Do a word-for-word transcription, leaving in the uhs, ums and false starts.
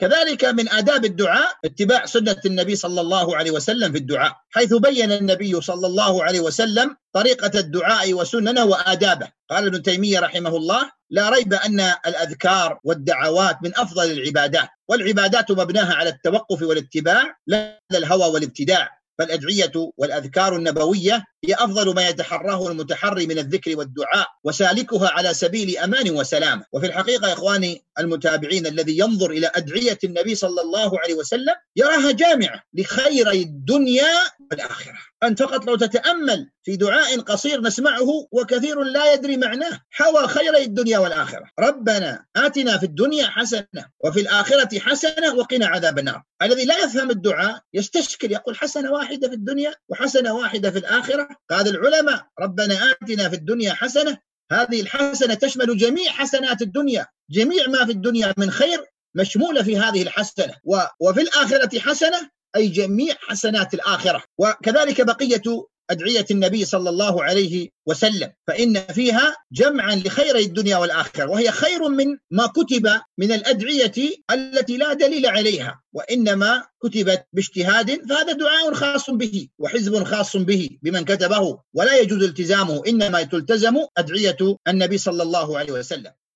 كذلك من آداب الدعاء اتباع سنة النبي صلى الله عليه وسلم في الدعاء، حيث بين النبي صلى الله عليه وسلم طريقة الدعاء وسننه وآدابه. قال ابن تيمية رحمه الله: لا ريب أن الأذكار والدعوات من أفضل العبادات، والعبادات مبناها على التوقف والاتباع لا الهوى والابتداع، فالأدعية والأذكار النبوية هي أفضل ما يتحراه المتحري من الذكر والدعاء، وسالكها على سبيل أمان وسلامة. وفي الحقيقة يا إخواني المتابعين، الذي ينظر إلى أدعية النبي صلى الله عليه وسلم يراها جامعة لخيري الدنيا والآخرة. أنت فقط لو تتأمل في دعاء قصير نسمعه وكثير لا يدري معناه، حوى خيري الدنيا والآخرة: ربنا آتنا في الدنيا حسنة وفي الآخرة حسنة وقنا عذاب النار. الذي لا يفهم الدعاء يستشكل، يقول حسنة واحدة في الدنيا وحسنة واحدة في الآخرة. قال العلماء: ربنا آتنا في الدنيا حسنة، هذه الحسنة تشمل جميع حسنات الدنيا، جميع ما في الدنيا من خير مشمولة في هذه الحسنة، وفي الآخرة حسنة أي جميع حسنات الآخرة. وكذلك بقية أدعية النبي صلى الله عليه وسلم، فإن فيها جمعا لخير الدنيا والآخرة، وهي خير من ما كتب من الأدعية التي لا دليل عليها، وإنما كتبت باجتهاد، فهذا دعاء خاص به وحزب خاص به بمن كتبه، ولا يجوز التزامه، إنما تلتزم أدعية النبي صلى الله عليه وسلم.